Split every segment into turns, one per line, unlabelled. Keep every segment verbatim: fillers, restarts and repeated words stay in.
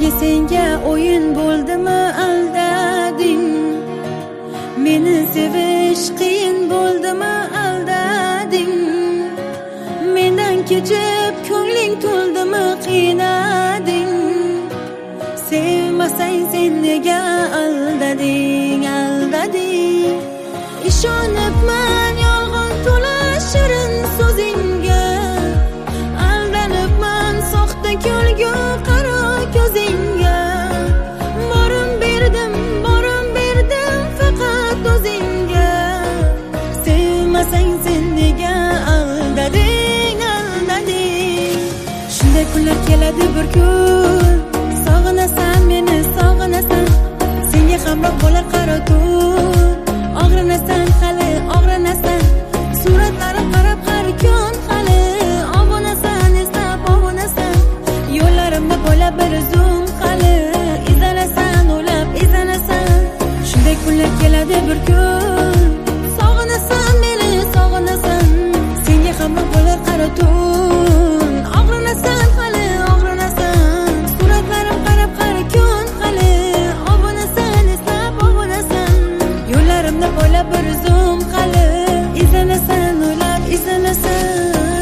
Sevgi senga o'yin bo'ldimi aldading, meni sevish qiyin bo'ldimi aldading, mendan kechib ko'ngling to'ldimi qiynading, sevmasang sen nega aldading aldading. Ishonibman yolg'on to'la shirin so'zingga, aldanibman soxta ko'lgu qaro ko'zingga, borim berdim borim berdim faqat o'zingga, sevmasang sen nega aldading aldading. Shunday kunlar keladi bir kun, sog'inasan meni sog'inasan, senga hamroh bo'lar qaro tun, og'rinasan hali og'rinasan, suratlarim qarab har kun hali obunasan, eslab obunasan, yo'llarimda bo'ylab bir zum hali izlanasan, o'ylab izlanasan. Shunday kunlar keladi bir kun, sog'inasan meni sog'inasan, senga hamroh bo'lar qaro tun, og'rinasan hali og'rinasan, suratlarim qarab har kun hali obunasan, eslab obunasan, yo'llarimda bo'ylab bir zum hali izlanasan, o'ylab izlanasan.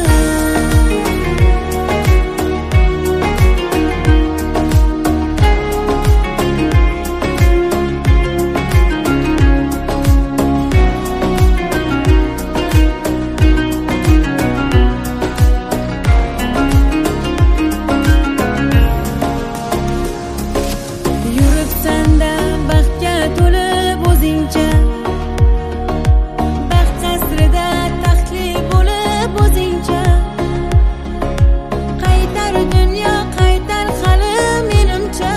Yuribsan-da baxtga to'lib o'zingcha, baxt qasrida taxtli bo'lib o'zingcha, qaytar dunyo qaytar hali menimcha,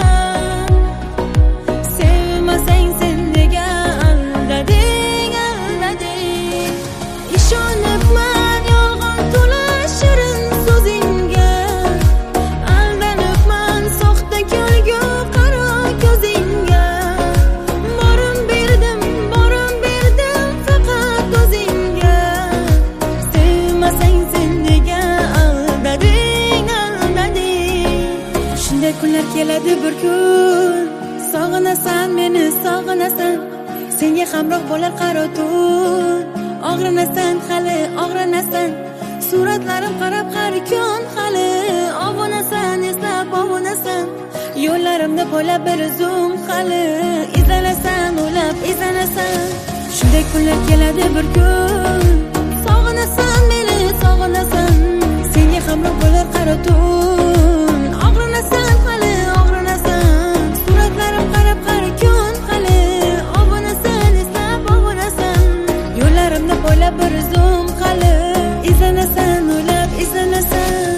sevmasang sen nega aldading aldading. Ishonibman yolg'on to'la shirin so'zingga, aldanibman soxta ko'lgu qaro ko'zingga, borim berdim borim berdim faqat o'zingga, sevmasang sen nega aldading aldading. Shunday kunlar keladi bir kun, sog'inasan meni sog'inasan, senga hamroh bo'lar qaro tun, og'rinasan hali og'rinasan, suratlarim qarab har kun hali obunasan, eslab obunasan, yo'llarimda bo'ylab bir zum hali izlanasan, o'ylab izlanasan. Shunday kunlar keladi bir kun, sog'inasan meni sog'inasan, senga hamroh bo'lar qaro tun, og'rinasan hali og'rinasan, suratlarim qarab har kun hali obunasan, eslab obunasan, yo'llarimda bo'ylab bir zum hali izlanasan, o'ylab izlanasan.